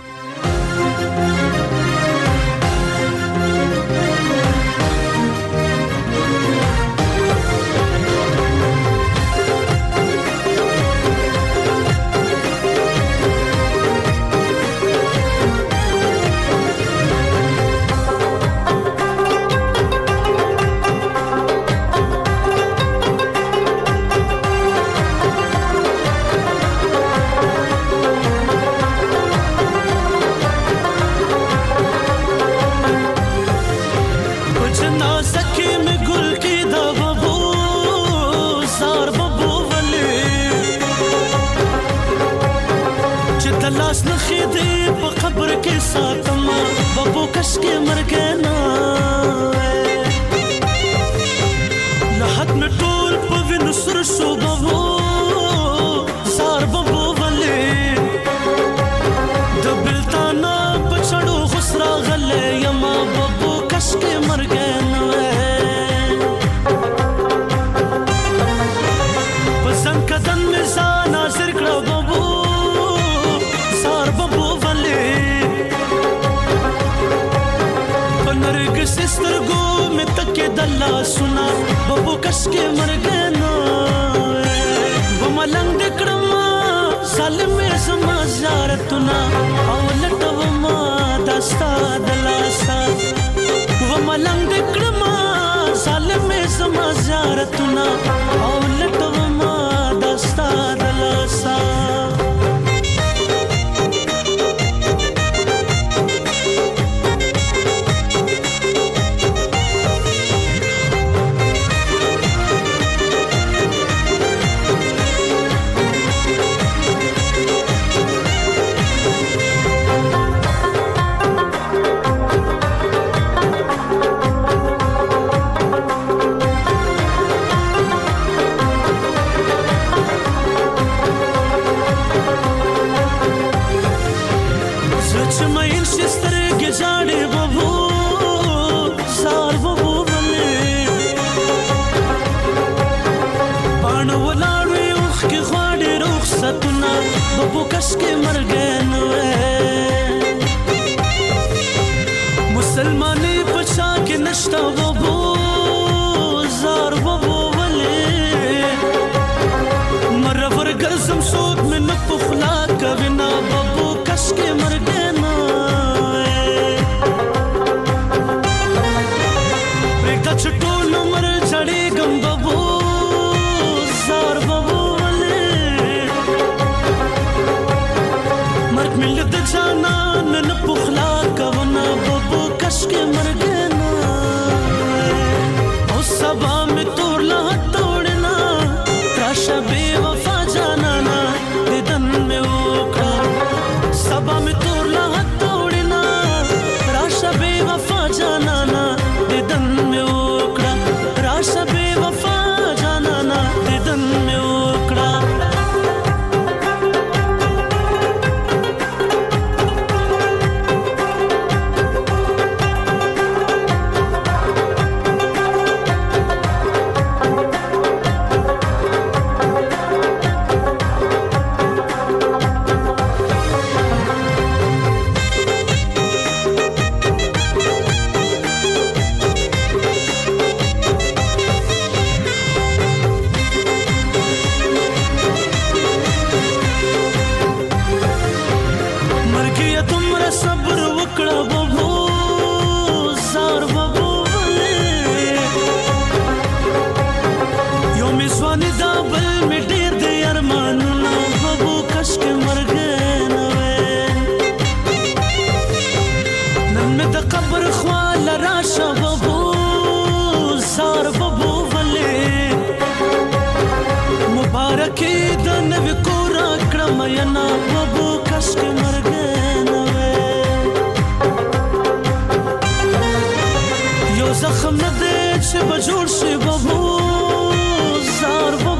زخم نه دې چې بجوړ شي بابو زار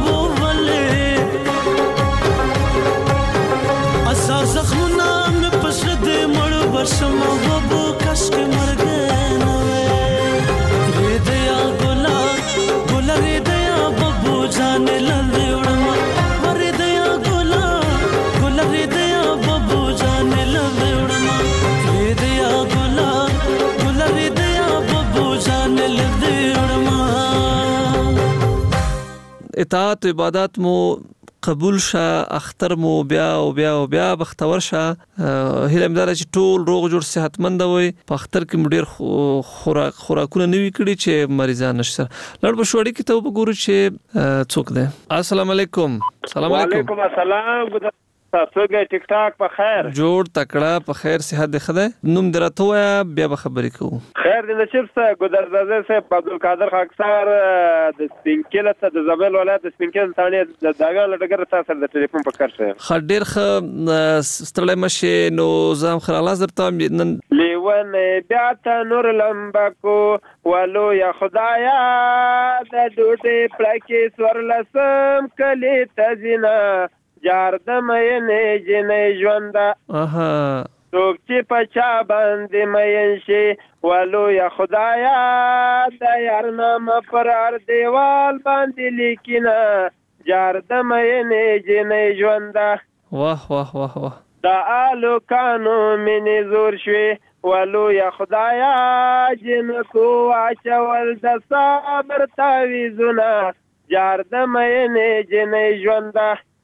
شما بابو کشک مرگنه ریدیا گلا ریدیا بابو جان لندی وڑما ریدیا گلا ریدیا بابو جان لندی وڑما ریدیا گلا ریدیا بابو جان لندی وڑما. اطاعت و عبادت مو قبول شه، اختر مو بیا او بیا او بیا بختور شه. هیله مې دا چې ټول روغ جوړ صحتمند وي. په اختر کې مو ډېر خوراکونه نوي کړي چې مریضان نشته. لړ په شوړی کې ته وګورو چې څوک دی. السلام علیکم. السلام علیکم. وعلیکم السلام. تاسو ګه ټیک ټاک په خیر جوړ تکړه په خیر صحت دی خدای. نوم درته وایا بیا به خبرې کوو. خیر دې نصیب صاحب ګدرزاده صاحب عبدالقادر خاکسار د سپینکل ته د زابل ولایت د سپینکل ثاني د داګه لټګر تاسو د ټلیفون په کار شه خډیر خ ستړی مشه نو زم خلاص درته نن لیون بیا ته نور لمبکو ولو یا خدایا د ډوټه پړکې سورلسم کلی تزینا جار د مینه جنې ژوند څوک چې پچا باندې مین شي ولو یا خدایا د یار نام فرار دیوال باندې لیکینا جار د مینه جنې ژوند. واه واه واه واه دا آلو کانو منی زور شوي ولو یا خدایا جنکو اچول د صبر تعویذونه جار د مینه جنې ژوند.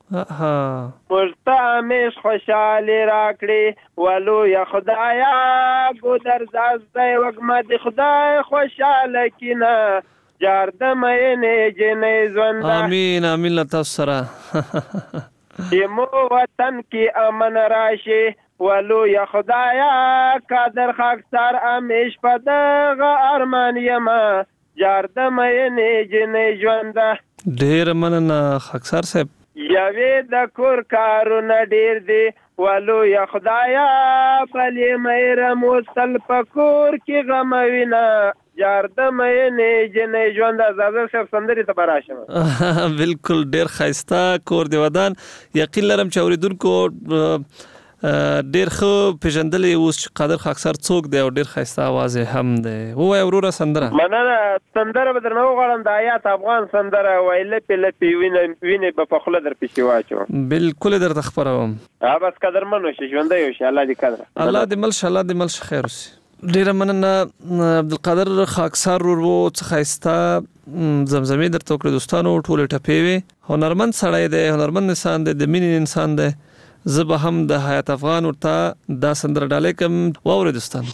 مستعمش خوشحالی راکړي ولو یا خدایا ګودر زازدای وګمد خدای خوشاله کینا جار د مینه جنې ژوند. امین امین تاسو سره چې مو وطن کې امن راشي ولو یا خدایا قادر خاکسار امیش په دغه ارمان یما جار د مینه جنې ژوند. ډیر مننه خاکسار صاحب. یوې د کور کارونه ډیر دي ولو یا خدایا بلې مېره موستل پکور کې غموینا جار د مینه جنې ژوند. زازه صاحب سندري ته براشم. بالکل ډیر خاصه کور دی ودان. یقین لرم چې اوریدونکو ډیر خو پیژندلې اوس چې قادر خاکسار څوک دی او ډیر خاصه आवाज هم دی. وای وروره سندره مننه. سندره به درنو غواړم د آیات افغان سندره ویل په لپی ویني په خله در پېښې واچو. بالکل درته خبروم. بس قدرمنو شي ژوندې یو شي. الله دې قدر الله دې مل الله دې مل خیر وسی. ډیر مننه عبدالقادر خاکسار ورو څخه خاصه زمزمې درته کړ دوستانو ټول ټپې وي. هنرمند سړی دی، هنرمند انسان دی، د مینې انسان دی. زه به هم د حیات افغان ورته دا سندره ډالۍ کوم. واورئ دوستان.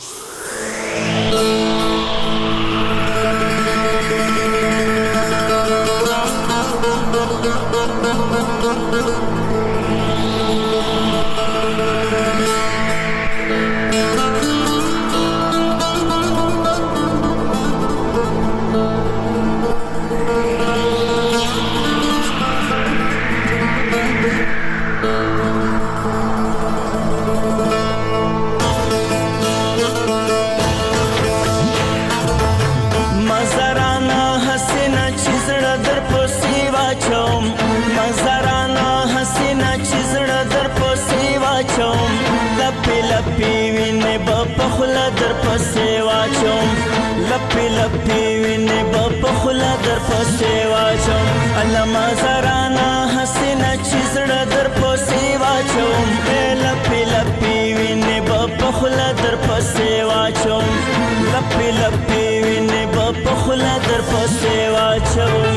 لپی لپی ویني په خلا در پسې واچوم علما زرانا حسینا چې زړه در پسې واچوم لپی لپی ویني په خلا در پسې واچوم لپی لپی ویني په خلا در پسې واچوم.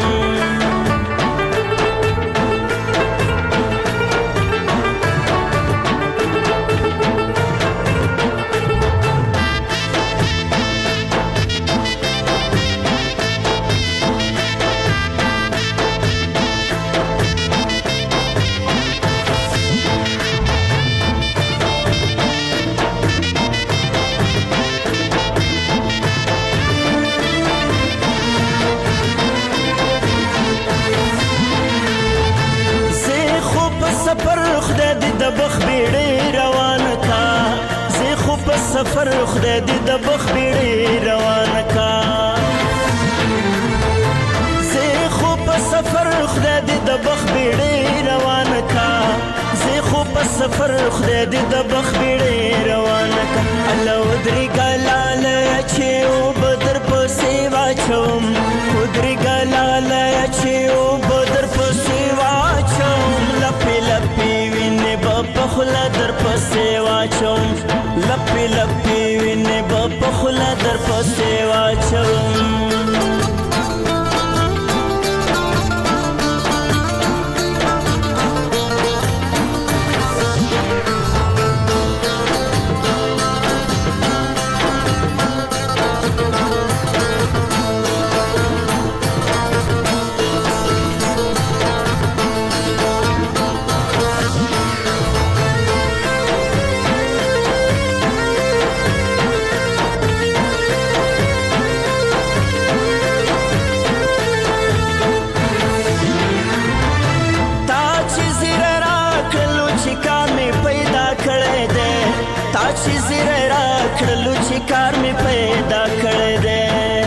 سفر خدای دې د بخ بیړې روان کا زه خو په سفر خدای دې د بخ بیړې روان کا زه خو په سفر خدای دې د بخت بیړۍ روانه کا الله ودرېږه لاله چې اوبه در پسې واچوم ودرېږه لاله چې اوبه در پسې واچوم لپې لپې وینې به په خوله در پسې واچوم لپې لپې وینې به په خوله در پسې واچوم کار می پیدا کړی دی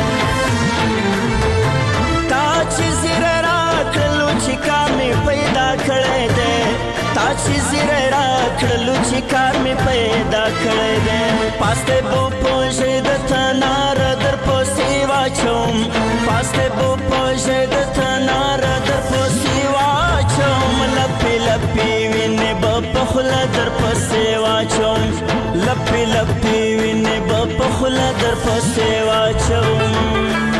تا چې زیره راکړلو چې کار می پیدا کړی دی تا چې زیره راکړلو چې کار می پیدا کړی دی پاسته بو پوجې د تنار در پسې واچوم پاسته بو پوجې د تنار در پسې واچوم لپې لپې وینې به په خوله در پسې واچوم لپې لپې وینې به په خوله در پسې واچوم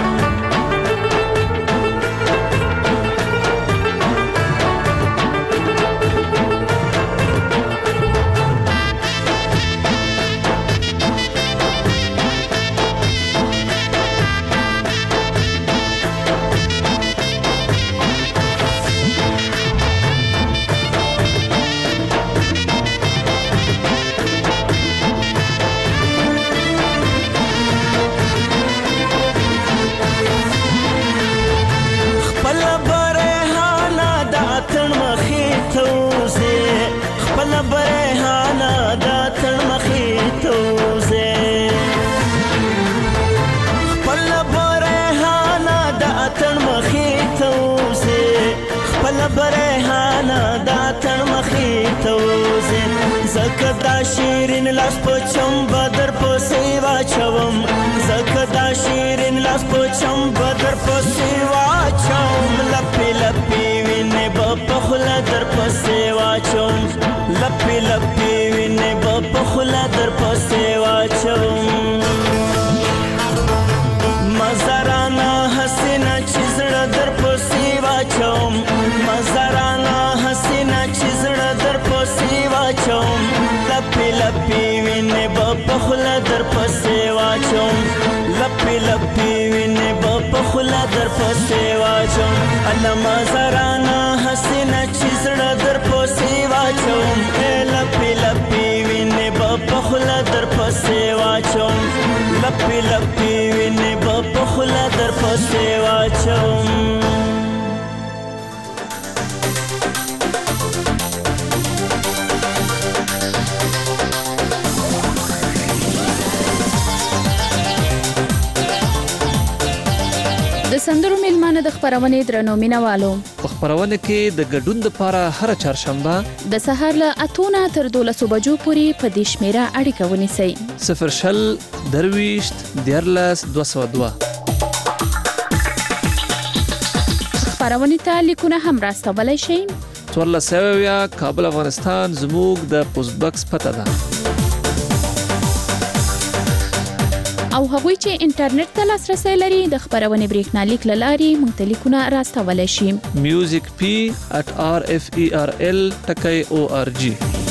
زکه دا شیرین لاس په چمبه در پسې واچوم زکه دا شیرین لاس په چمبه در پسې واچوم لپې لپې وینې به په خوله در پسې واچوم لپې لپې وینې به په خوله در پسې واچوم مزارانه حسینه چې زړه در پسې واچوم مزارانه حسینه چې زړه در پسې واچوم لپې لپې وینې به په خوله در پسې واچوم لپې لپې وینې به په خوله در پسې واچوم الله مزارانه حسینه چې زړه در پسې واچوم لپې لپې وینې به په خوله در پسې واچوم لپې لپې وینې به په خوله در پسې واچوم د سندرو میلمانه د خبرونې درنو مینوالو په خبرونه کې د ګډون لپاره هر چهارشنبه د سهار له 8 تر 12 بجو پورې په دې شمیره اړیکه ونیسئ 0 درويشت دیرلس 202 خبرونه ته لیکونه هم راستولای شئ تورله سویا کابل افغانستان زموږ د پوسټ باکس پته ده او هغوی چې انټرنیټ ته لاسرسي لري د خبرونې بریښنالیک لاري مونږ لیکونه راستولای شي musicp@referl.org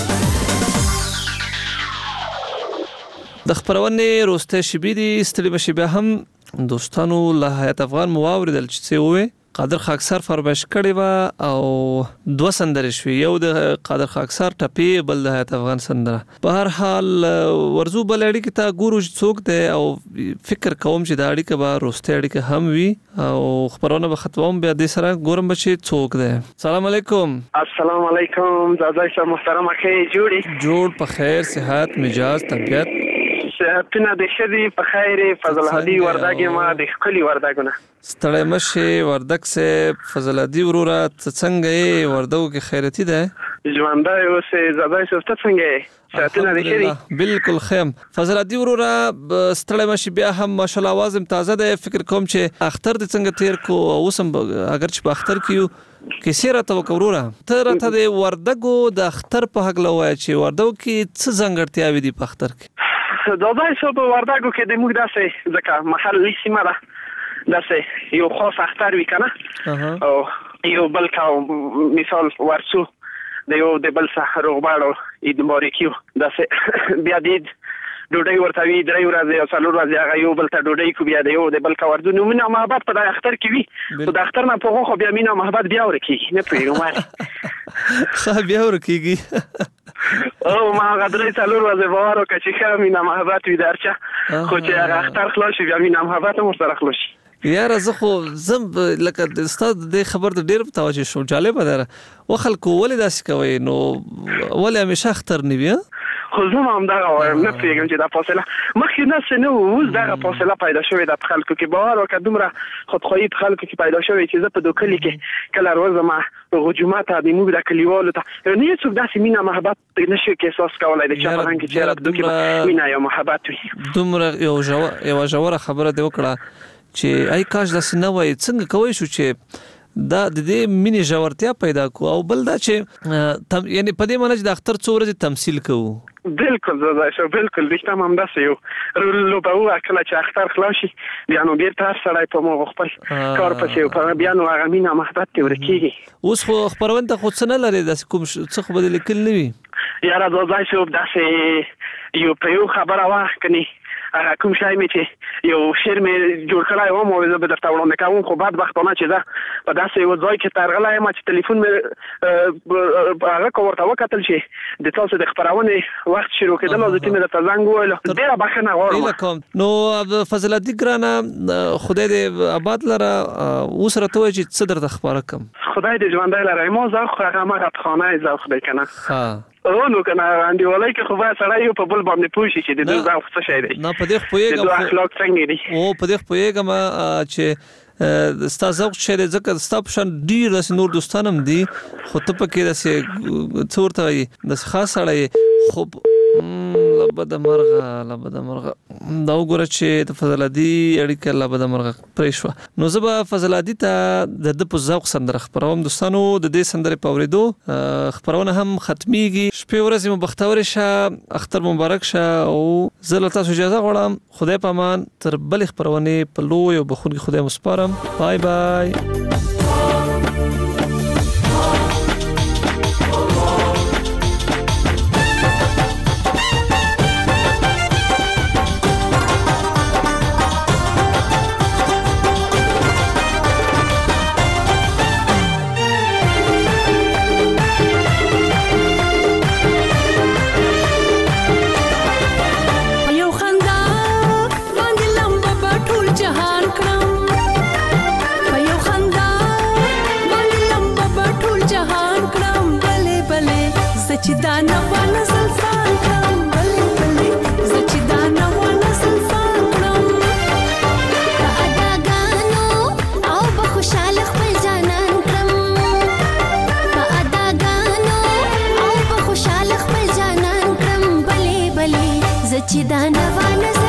د خبرونې روسته شبيدي ستړي مشبه هم دوستانو له حیات افغان مواوردل چې څه وې قادر خاکسار فرمایش کړی و او دوه سندرې شوې یو د قادر خاکسار ټپی بل د حیات افغان سندره په هر حال ورزو بل اړیکه ته ګورو څوک دی او فکر کوم چې دا اړیکه به روسته اړیکه هم وي او خبرونه به ختموم بیا د سره ګورم چې څوک دی السلام علیکم السلام علیکم زازای صاحب محترم اخی جوړ په خیر صحت مزاج طبيعت صحتونه د شدي په خیر فضل هدي وردګ ما د خپل وردګونه ستړی مشه وردګ سه فضل هدي وروره څنګه یې وردګو کې خیرتي ده ژوندای اوسې زدای سوسته څنګه ساتنه لري بالکل خیم فضل الدین ورورا ستړی مشي بیا هم ماشاءالله आवाज تازه ده فکر کوم چې اختر د څنګه تیر کو اوسم اگر چې په اختر کیو کیسه راته وکورورا ته راته د وردګو د اختر په حق لوي چې وردګو کې څه ځنګړتیاوي دي په اختر کې دا ځای څو په وردګو کې د موږ داسې ځکه محلي سیمه ده داسې یو خاص اختر وی کنه او یو بل کا مثال ورسو د یو د بل سره روغباړو اید مبارکیو داسې بیا دید ډوډۍ ورته وی درې ورځې او څلور ورځې هغه یو بل ته ډوډۍ کو بیا د یو د بل کا ورځو نو مینه محبت په اختر کې وي په اختر نه په خو بیا مینه محبت بیا ورکیږي نه پیږم خو بیا ورکیږي او ما هغه درې څلور ورځې واره چې ښه مینه محبت وي درچا خو چې هغه اختر خلاص بیا مینه محبت هم سره خلاص یاره زه خو زم لکه استاد د خبر د ډیر توجه شو جالب ده وخلکو ولې داسې کوي نو ولې همیشه اختر نیوي خو زه هم دا وایم نه پیږم چې دا فاصله مخکې نه سنو اوس دا فاصله پیدا شوې د خلکو کې باور او کدومره خودخواهی په خلکو کې پیدا شوې چې زه په دوکلي کې کله ورځ ما غجومات د موږ د کلیوالو ته نه څوک داسې مینا محبت نشي کې احساس کولای د چا په رنګ چې را دوکي مینا یا محبت وي دومره یو جوړه خبره دی وکړه چې ای کاش داسې نه وای څنګه کوي شو چې دا د دې مینې ژورتیا پیدا کو او بل دا چې یعنی په دې معنی چې د اختر څو ورځې تمثيل کوو بالکل زه شو بالکل دښته هم داسې یو لو په کله چې اختر خلاص شي بیا نو بیرته هر سړی په مو خپل کار پسې بیا نو هغه مینه محبت ته ورکیږي اوس خو خبرونه ته خو څه نه لري داسې کوم څه خو بدل کول نه وي یاره دا ځای شو داسې یو په یو خبره واکني کوم شای می چې یو شعر می جوړ کړای و مو زه به درته وړاندې کوم خو بعد وختونه چې دا په داسې یو ځای کې ترغلای ما چې ټلیفون می هغه کوورته وکتل چې د تاسو د خبرونه وخت شروع کېدل او زه تیمه د زنګ ویل ډیره بخښنه غواړم نو فضل الدین ګرانه خدای دې آباد لره اوس راته وای چې څه درته خبره کوم خدای دې ژوندای لره ما زه خو هغه ما خانه زه خدای کنه ها نو کنه انډیوالای کې خو به سړی په بل باندې پوښي چې د دوه ځای څه شي دی نه په دې خپويګم د اخلاق څنګه دي او په دې خپويګم چې ستاسو چې ځکه ستاسو شان ډیر د نور دوستانم دي خو ته پکې د څورته د خاص سړی خو لبد مرغه دا وګوره چې د فضل الدی اړیکه لبد مرغه پرېښو نو زه به فضل الدی ته د په ذوق سندره خبروم دوستانو د دې سندره په اوریدو خبرونه هم ختميږي شپه ورځ مو بختور شه اختر مبارک شه او زه له تاسو اجازه غواړم خدای په امان تر بل خبرونه په لوی او بخونګي خدای مسپارم بای بای چې دا نه ونه زلفان کړم بلې بلې زه چې دا نه ونه زلفان کړم په اداګانو او په خوشحاله خپل جانان کړم په اداګانو او په خوشحاله خپل جانان کړم بلې بلې زه چې دا نه ونه